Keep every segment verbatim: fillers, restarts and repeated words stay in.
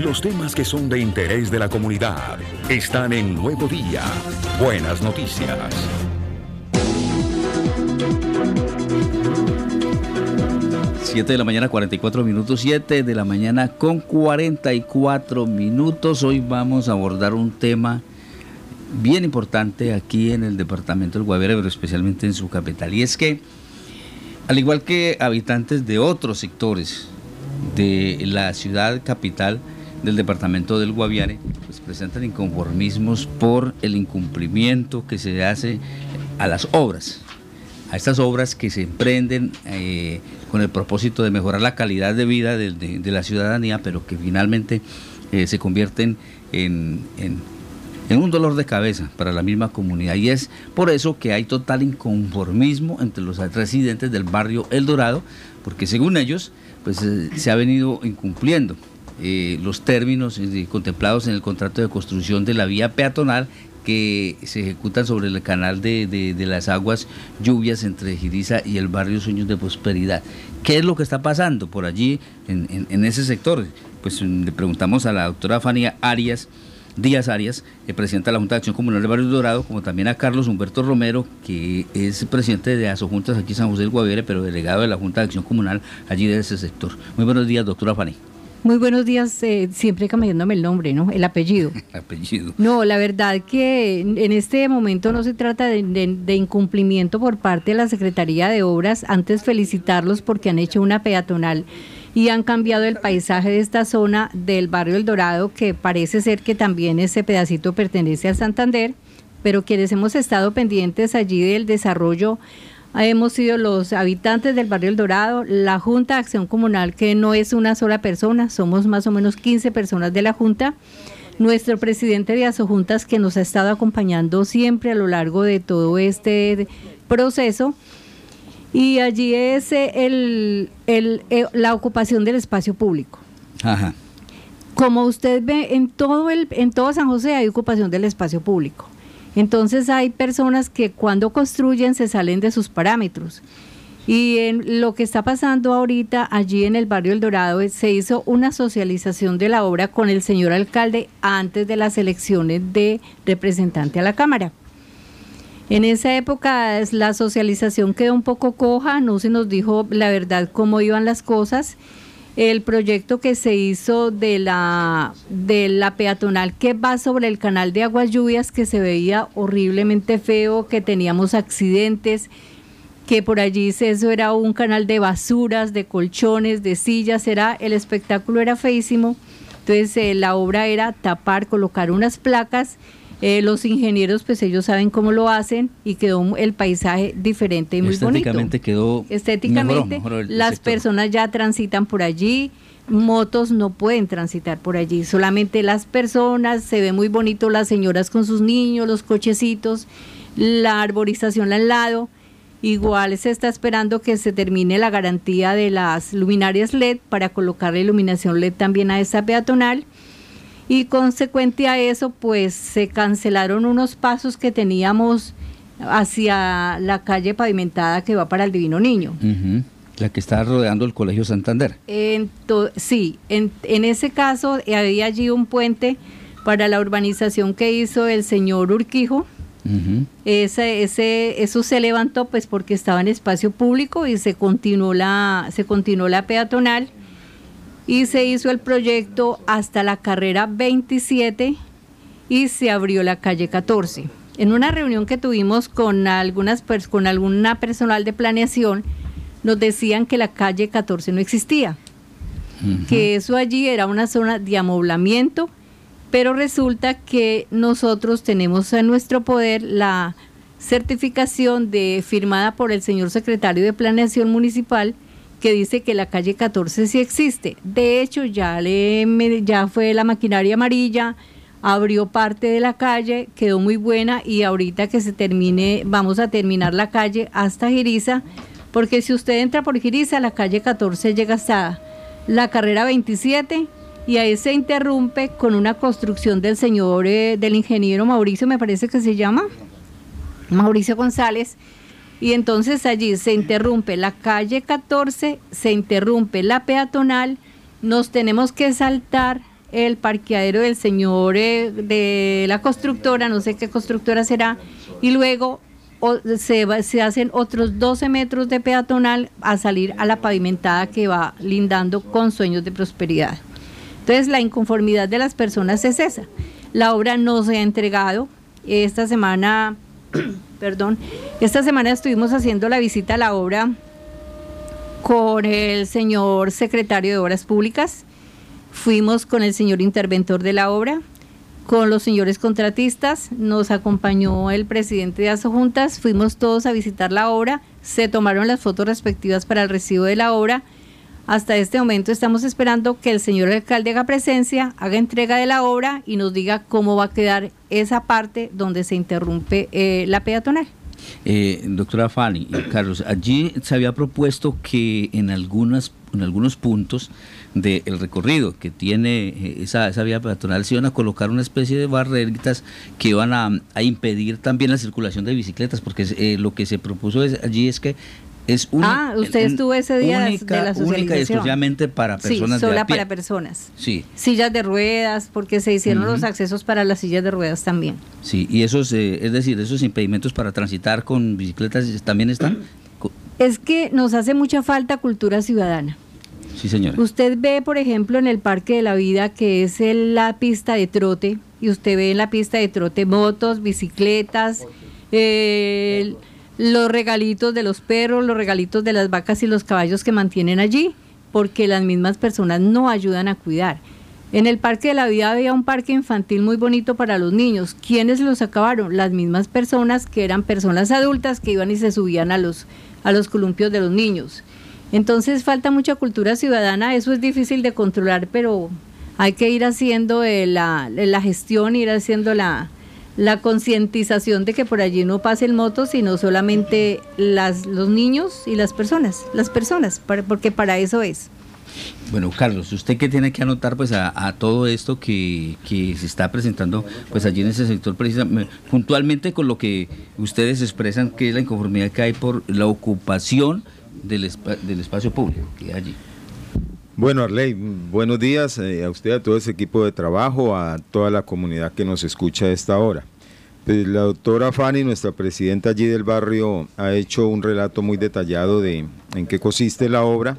Los temas que son de interés de la comunidad están en Nuevo Día. Buenas noticias. siete de la mañana, cuarenta y cuatro minutos, siete de la mañana con cuarenta y cuatro minutos. Hoy vamos a abordar un tema bien importante aquí en el departamento del Guaviare, pero especialmente en su capital. Y es que, al igual que habitantes de otros sectores de la ciudad capital del departamento del Guaviare, pues presentan inconformismos por el incumplimiento que se hace a las obras. A estas obras que se emprenden eh, con el propósito de mejorar la calidad de vida de, de, de la ciudadanía, pero que finalmente eh, se convierten en, en, en un dolor de cabeza para la misma comunidad. Y es por eso que hay total inconformismo entre los residentes del barrio El Dorado, porque según ellos, pues eh, se ha venido incumpliendo eh, los términos eh, contemplados en el contrato de construcción de la vía peatonal que se ejecutan sobre el canal de, de, de las aguas lluvias entre Giriza y el barrio Sueños de Prosperidad. ¿Qué es lo que está pasando por allí en, en, en ese sector? Pues le preguntamos a la doctora Fania Arias, Díaz Arias, eh, presidenta de la Junta de Acción Comunal del Barrio Dorado, como también a Carlos Humberto Romero, que es presidente de Asojuntas aquí en San José del Guaviare, pero delegado de la Junta de Acción Comunal allí de ese sector. Muy buenos días, doctora Fania. Muy buenos días, eh, siempre cambiándome el nombre, ¿no? El apellido. El apellido. No, la verdad que en este momento no se trata de, de, de incumplimiento por parte de la Secretaría de Obras. Antes felicitarlos porque han hecho una peatonal y han cambiado el paisaje de esta zona del barrio El Dorado, que parece ser que también ese pedacito pertenece al Santander, pero quienes hemos estado pendientes allí del desarrollo hemos sido los habitantes del barrio El Dorado, la Junta de Acción Comunal, que no es una sola persona, somos más o menos quince personas de la Junta, nuestro presidente de Asojuntas, que nos ha estado acompañando siempre a lo largo de todo este proceso, y allí es el, el, el, la ocupación del espacio público. Ajá. Como usted ve, en todo, el, en todo San José hay ocupación del espacio público. Entonces hay personas que cuando construyen se salen de sus parámetros. Y en lo que está pasando ahorita allí en el barrio El Dorado, se hizo una socialización de la obra con el señor alcalde antes de las elecciones de representante a la Cámara. En esa época la socialización quedó un poco coja, no se nos dijo la verdad cómo iban las cosas. El proyecto que se hizo de la, de la peatonal que va sobre el canal de aguas lluvias, que se veía horriblemente feo, que teníamos accidentes, que por allí eso era un canal de basuras, de colchones, de sillas, era, el espectáculo era feísimo. Entonces eh, la obra era tapar, colocar unas placas. Eh, los ingenieros, pues ellos saben cómo lo hacen y quedó el paisaje diferente y muy bonito. Estéticamente quedó Estéticamente, mejoró, mejoró las sector. personas ya transitan por allí, motos no pueden transitar por allí, solamente las personas, se ve muy bonito las señoras con sus niños, los cochecitos, la arborización al lado. Igual se está esperando que se termine la garantía de las luminarias L E D para colocar la iluminación L E D también a esa peatonal. Y consecuente a eso, pues se cancelaron unos pasos que teníamos hacia la calle pavimentada que va para el Divino Niño. Uh-huh. La que está rodeando el Colegio Santander. En to- sí, en, en ese caso había allí un puente para la urbanización que hizo el señor Urquijo. Uh-huh. Ese, ese, eso se levantó pues porque estaba en espacio público y se continuó la, se continuó la peatonal. Y se hizo el proyecto hasta la carrera veintisiete y se abrió la calle catorce. En una reunión que tuvimos con algunas con alguna personal de planeación, nos decían que la calle catorce no existía, uh-huh. que eso allí era una zona de amoblamiento, pero resulta que nosotros tenemos en nuestro poder la certificación de firmada por el señor secretario de Planeación Municipal, que dice que la calle catorce sí existe. De hecho, ya, le, ya fue la maquinaria amarilla, abrió parte de la calle, quedó muy buena y ahorita que se termine, vamos a terminar la calle hasta Giriza, porque si usted entra por Giriza, la calle catorce llega hasta la carrera veintisiete y ahí se interrumpe con una construcción del señor, eh, del ingeniero Mauricio, me parece que se llama, Mauricio González. Y entonces allí se interrumpe la calle catorce, se interrumpe la peatonal, nos tenemos que saltar el parqueadero del señor eh, de la constructora, no sé qué constructora será, y luego o, se, va, se hacen otros doce metros de peatonal a salir a la pavimentada que va lindando con Sueños de Prosperidad. Entonces la inconformidad de las personas es esa. La obra no se ha entregado. Esta semana, perdón, esta semana estuvimos haciendo la visita a la obra con el señor secretario de Obras Públicas, fuimos con el señor interventor de la obra, con los señores contratistas, nos acompañó el presidente de Asojuntas, fuimos todos a visitar la obra, se tomaron las fotos respectivas para el recibo de la obra. Hasta este momento estamos esperando que el señor alcalde haga presencia, haga entrega de la obra y nos diga cómo va a quedar esa parte donde se interrumpe eh, la peatonal. Eh, doctora Fanny y Carlos, allí se había propuesto que en algunas en algunos puntos del recorrido que tiene eh, esa, esa vía peatonal se iban a colocar una especie de barreritas que iban a, a impedir también la circulación de bicicletas, porque eh, lo que se propuso es, allí es que es una, ah, usted un, estuvo ese día única, de la socialización. Única y exclusivamente para personas sí, sola de a pie. para personas. Sí. Sillas de ruedas, porque se hicieron uh-huh. los accesos para las sillas de ruedas también. Sí, y esos, eh, es decir, esos impedimentos para transitar con bicicletas también están. Es que nos hace mucha falta cultura ciudadana. Sí, señora. Usted ve, por ejemplo, en el Parque de la Vida, que es el, la pista de trote, y usted ve en la pista de trote motos, bicicletas, eh, los regalitos de los perros, los regalitos de las vacas y los caballos que mantienen allí, porque las mismas personas no ayudan a cuidar. En el Parque de la Vida había un parque infantil muy bonito para los niños. ¿Quiénes los acabaron? Las mismas personas que eran personas adultas que iban y se subían a los, a los columpios de los niños. Entonces falta mucha cultura ciudadana, eso es difícil de controlar, pero hay que ir haciendo eh, la, la gestión, ir haciendo la... la concientización de que por allí no pasen motos, sino solamente las, los niños y las personas, las personas, para, porque para eso es. Bueno, Carlos, ¿usted qué tiene que anotar pues a, a todo esto que, que se está presentando pues allí en ese sector, precisamente, puntualmente con lo que ustedes expresan que es la inconformidad que hay por la ocupación del, espa- del espacio público que hay allí? Bueno, Arley, buenos días eh, a usted, a todo ese equipo de trabajo, a toda la comunidad que nos escucha a esta hora. Pues la doctora Fanny, nuestra presidenta allí del barrio, ha hecho un relato muy detallado de en qué consiste la obra.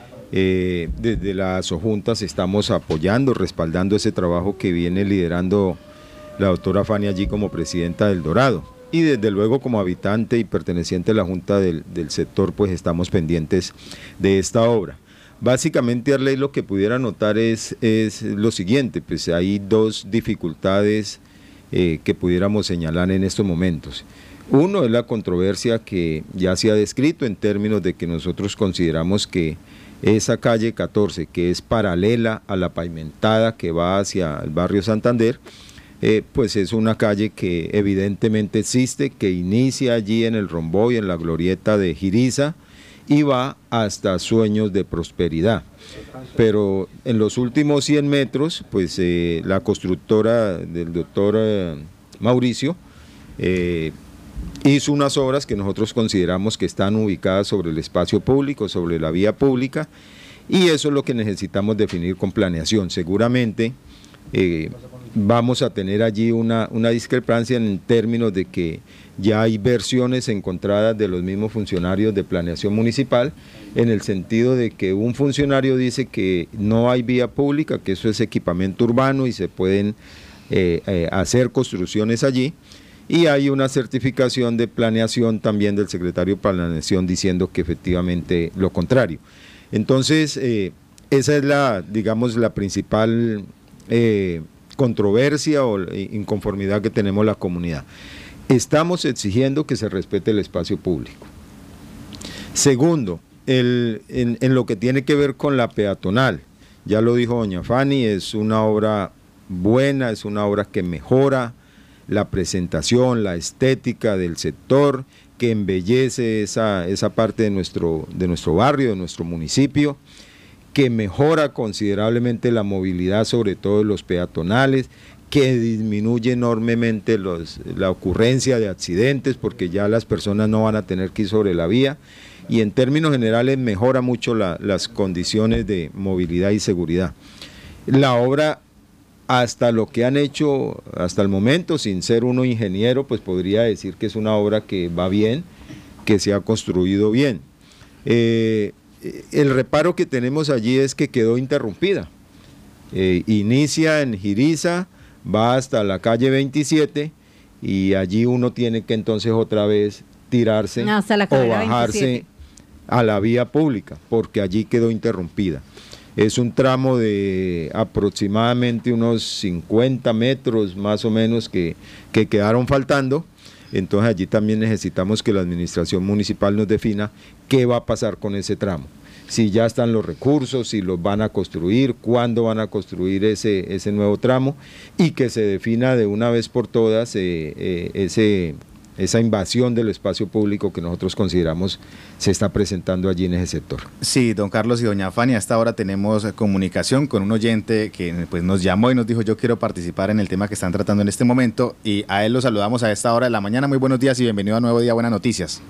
Eh, desde las Asojuntas estamos apoyando, respaldando ese trabajo que viene liderando la doctora Fanny allí como presidenta del Dorado. Y desde luego como habitante y perteneciente a la Junta del, del sector, pues estamos pendientes de esta obra. Básicamente, Arley, lo que pudiera notar es, es lo siguiente, pues hay dos dificultades eh, que pudiéramos señalar en estos momentos. Uno es la controversia que ya se ha descrito en términos de que nosotros consideramos que esa calle catorce, que es paralela a la pavimentada que va hacia el barrio Santander, eh, pues es una calle que evidentemente existe, que inicia allí en el Romboy, en la glorieta de Giriza, y va hasta Sueños de Prosperidad. Pero en los últimos cien metros, pues eh, la constructora del doctor eh, Mauricio eh, hizo unas obras que nosotros consideramos que están ubicadas sobre el espacio público, sobre la vía pública, y eso es lo que necesitamos definir con planeación. Seguramente eh, vamos a tener allí una, una discrepancia en términos de que ya hay versiones encontradas de los mismos funcionarios de planeación municipal, en el sentido de que un funcionario dice que no hay vía pública, que eso es equipamiento urbano y se pueden eh, eh, hacer construcciones allí, y hay una certificación de planeación también del secretario de Planeación diciendo que efectivamente lo contrario. Entonces, eh, esa es la, digamos, la principal eh, controversia o inconformidad que tenemos la comunidad. Estamos exigiendo que se respete el espacio público. Segundo, el, en, en lo que tiene que ver con la peatonal, ya lo dijo doña Fanny, es una obra buena, es una obra que mejora la presentación, la estética del sector, que embellece esa, esa parte de nuestro, de nuestro barrio, de nuestro municipio, que mejora considerablemente la movilidad, sobre todo los peatonales, que disminuye enormemente los, la ocurrencia de accidentes, porque ya las personas no van a tener que ir sobre la vía, y en términos generales mejora mucho la, las condiciones de movilidad y seguridad. La obra hasta lo que han hecho hasta el momento, sin ser uno ingeniero, pues podría decir que es una obra que va bien, que se ha construido bien. Eh, el reparo que tenemos allí es que quedó interrumpida. Eh, inicia en Jiriza, va hasta la calle veintisiete y allí uno tiene que entonces otra vez tirarse hasta la o bajarse veintisiete a la vía pública, porque allí quedó interrumpida. Es un tramo de aproximadamente unos cincuenta metros más o menos que, que quedaron faltando. Entonces allí también necesitamos que la administración municipal nos defina qué va a pasar con ese tramo. Si ya están los recursos, si los van a construir, cuándo van a construir ese, ese nuevo tramo y que se defina de una vez por todas eh, eh, ese... esa invasión del espacio público que nosotros consideramos se está presentando allí en ese sector. Sí, don Carlos y doña Fanny, hasta ahora tenemos comunicación con un oyente que pues, nos llamó y nos dijo: yo quiero participar en el tema que están tratando en este momento, y a él lo saludamos a esta hora de la mañana. Muy buenos días y bienvenido a Nuevo Día, Buenas Noticias.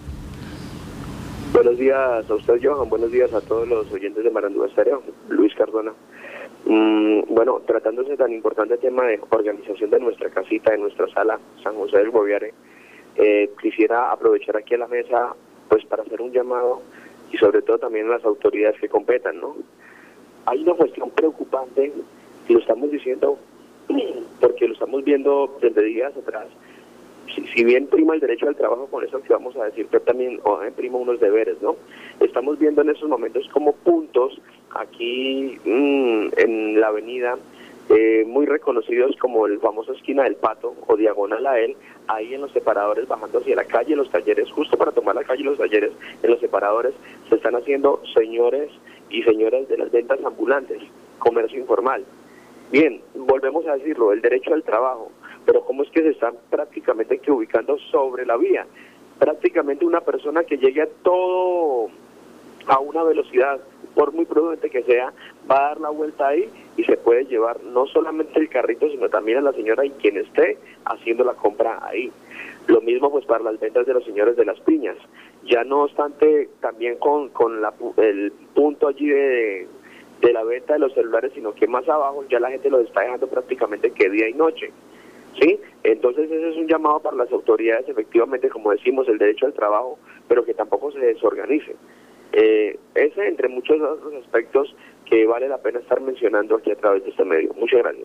Buenos días a usted, Johan, buenos días a todos los oyentes de Marandúa Estéreo. Luis Cardona. Mm, bueno, tratándose de tan importante tema de organización de nuestra casita, de nuestra sala San José del Guaviare, Eh, quisiera aprovechar aquí a la mesa pues para hacer un llamado y sobre todo también a las autoridades que competan, ¿no? Hay una cuestión preocupante, y lo estamos diciendo porque lo estamos viendo desde días atrás. Si, si bien prima el derecho al trabajo, con eso que vamos a decir, pero también oh, eh, prima unos deberes, ¿no? Estamos viendo en estos momentos como puntos aquí mmm, en la avenida Eh, muy reconocidos como el famoso esquina del Pato o diagonal a él, ahí en los separadores bajando hacia la calle, los talleres, justo para tomar la calle, los talleres, en los separadores se están haciendo señores y señoras de las ventas ambulantes, comercio informal. Bien, volvemos a decirlo, el derecho al trabajo, pero ¿cómo es que se están prácticamente que ubicando sobre la vía? Prácticamente una persona que llegue a todo a una velocidad, por muy prudente que sea, va a dar la vuelta ahí y se puede llevar no solamente el carrito, sino también a la señora y quien esté haciendo la compra ahí. Lo mismo pues para las ventas de los señores de las piñas. Ya no obstante, también con, con la, el punto allí de, de la venta de los celulares, sino que más abajo ya la gente los está dejando prácticamente que día y noche. ¿Sí? Entonces ese es un llamado para las autoridades, efectivamente, como decimos, el derecho al trabajo, pero que tampoco se desorganice. Eh, ese entre muchos otros aspectos que vale la pena estar mencionando aquí a través de este medio. Muchas gracias.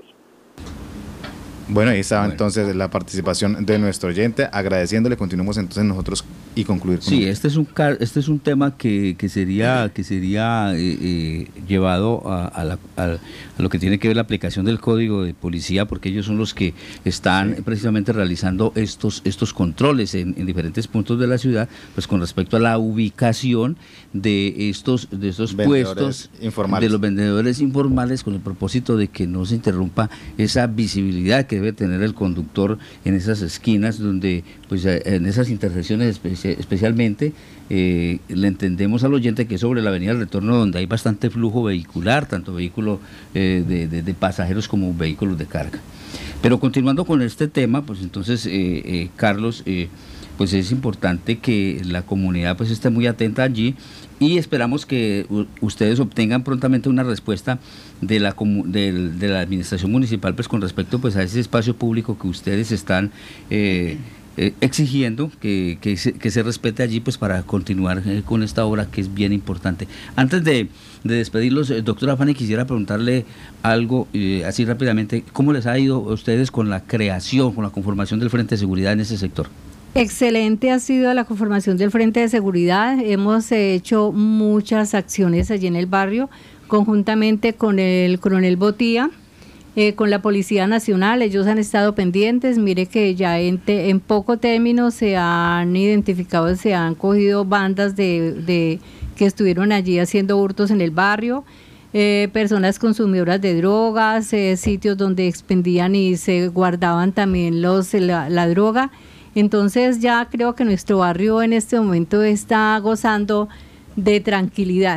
Bueno, ahí estaba Bueno. entonces la participación de nuestro oyente, agradeciéndole. Continuamos entonces nosotros y concluir con Sí, él. este es un ca- este es un tema que, que sería que sería eh, eh, llevado a, a, la- a- a lo que tiene que ver la aplicación del código de policía, porque ellos son los que están precisamente realizando estos estos controles en, en diferentes puntos de la ciudad, pues con respecto a la ubicación de estos de estos Vendedores puestos informales. de los vendedores informales, con el propósito de que no se interrumpa esa visibilidad que debe tener el conductor en esas esquinas donde pues en esas intersecciones espe- especialmente eh, le entendemos al oyente que es sobre la avenida del Retorno, donde hay bastante flujo vehicular, tanto vehículos eh, de, de, de pasajeros como vehículos de carga. Pero continuando con este tema, pues entonces eh, eh, Carlos, eh, pues es importante que la comunidad pues esté muy atenta allí y esperamos que u- ustedes obtengan prontamente una respuesta de la comu- del- de la administración municipal pues con respecto pues a ese espacio público que ustedes están eh, eh, exigiendo que, que, se, que se respete allí pues para continuar eh, con esta obra que es bien importante. Antes de, de despedirlos, eh, doctora Fanny, quisiera preguntarle algo eh, así rápidamente, ¿cómo les ha ido a ustedes con la creación, con la conformación del Frente de Seguridad en ese sector? Excelente ha sido la conformación del Frente de Seguridad. Hemos hecho muchas acciones allí en el barrio, conjuntamente con el coronel Botía, eh, con la Policía Nacional. Ellos han estado pendientes. Mire que ya en, te, en poco término se han identificado, se han cogido bandas de, de que estuvieron allí haciendo hurtos en el barrio. Eh, personas consumidoras de drogas, eh, sitios donde expendían y se guardaban también los la, la droga. Entonces ya creo que nuestro barrio en este momento está gozando de tranquilidad.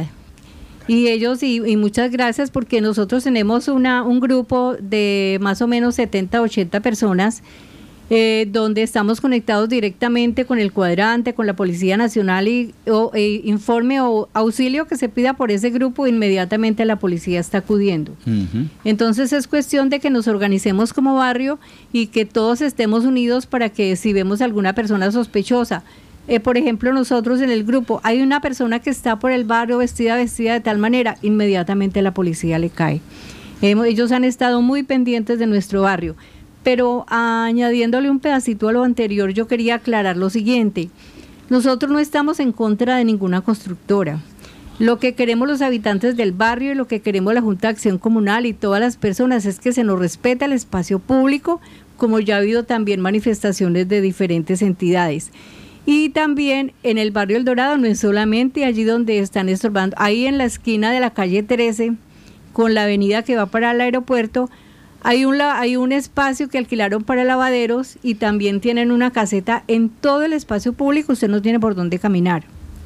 Y ellos, y, y muchas gracias, porque nosotros tenemos una un grupo de más o menos setenta, ochenta personas eh, donde estamos conectados directamente con el cuadrante, con la Policía Nacional y o, e informe o auxilio que se pida por ese grupo, inmediatamente la policía está acudiendo. Uh-huh. Entonces es cuestión de que nos organicemos como barrio y que todos estemos unidos para que si vemos alguna persona sospechosa, eh, por ejemplo nosotros en el grupo, hay una persona que está por el barrio vestida, vestida de tal manera, inmediatamente la policía le cae. Eh, ellos han estado muy pendientes de nuestro barrio. Pero añadiéndole un pedacito a lo anterior, yo quería aclarar lo siguiente. Nosotros no estamos en contra de ninguna constructora. Lo que queremos los habitantes del barrio y lo que queremos la Junta de Acción Comunal y todas las personas es que se nos respete el espacio público, como ya ha habido también manifestaciones de diferentes entidades. Y también en el barrio El Dorado, no es solamente allí donde están estorbando, ahí en la esquina de la calle trece, con la avenida que va para el aeropuerto, Hay un, hay un espacio que alquilaron para lavaderos y también tienen una caseta en todo el espacio público, usted no tiene por dónde caminar.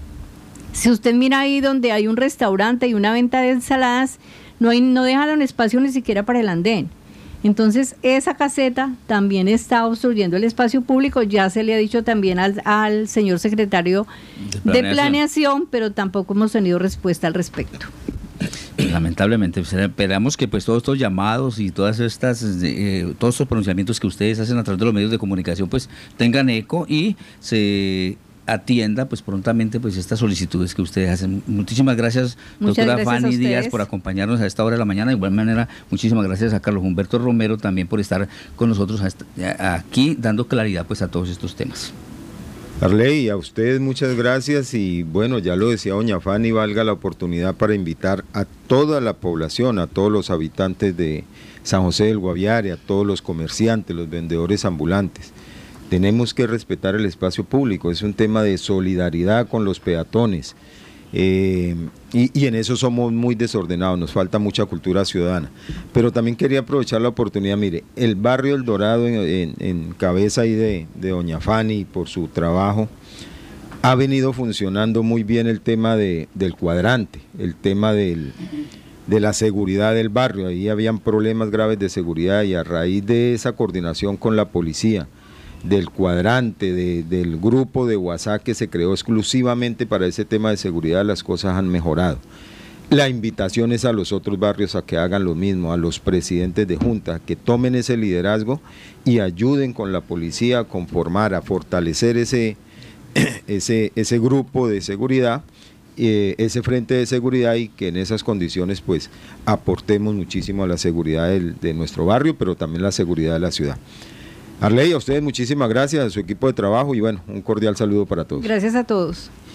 Si usted mira ahí donde hay un restaurante y una venta de ensaladas, no, hay, no dejaron espacio ni siquiera para el andén. Entonces esa caseta también está obstruyendo el espacio público, ya se le ha dicho también al, al señor secretario de planeación. de planeación, pero tampoco hemos tenido respuesta al respecto. Lamentablemente, esperamos que pues todos estos llamados y todas estas eh, todos estos pronunciamientos que ustedes hacen a través de los medios de comunicación pues tengan eco y se atienda pues prontamente pues estas solicitudes que ustedes hacen. Muchísimas gracias, Muchas doctora gracias Fanny Díaz, por acompañarnos a esta hora de la mañana. De igual manera, muchísimas gracias a Carlos Humberto Romero también por estar con nosotros aquí dando claridad pues a todos estos temas. Arley, a ustedes muchas gracias y bueno, ya lo decía doña Fanny, valga la oportunidad para invitar a toda la población, a todos los habitantes de San José del Guaviare, a todos los comerciantes, los vendedores ambulantes. Tenemos que respetar el espacio público, es un tema de solidaridad con los peatones eh, y, y en eso somos muy desordenados, nos falta mucha cultura ciudadana. Pero también quería aprovechar la oportunidad, mire, el barrio El Dorado en, en, en cabeza ahí de, de doña Fanny por su trabajo, ha venido funcionando muy bien el tema de, del cuadrante, el tema del, de la seguridad del barrio. Ahí habían problemas graves de seguridad y a raíz de esa coordinación con la policía, del cuadrante, de, del grupo de WhatsApp que se creó exclusivamente para ese tema de seguridad, las cosas han mejorado. La invitación es a los otros barrios a que hagan lo mismo, a los presidentes de junta, que tomen ese liderazgo y ayuden con la policía a conformar, a fortalecer ese, ese, ese grupo de seguridad, eh, ese frente de seguridad y que en esas condiciones pues aportemos muchísimo a la seguridad del, de nuestro barrio, pero también la seguridad de la ciudad. Arley, a ustedes muchísimas gracias, a su equipo de trabajo y bueno, un cordial saludo para todos. Gracias a todos.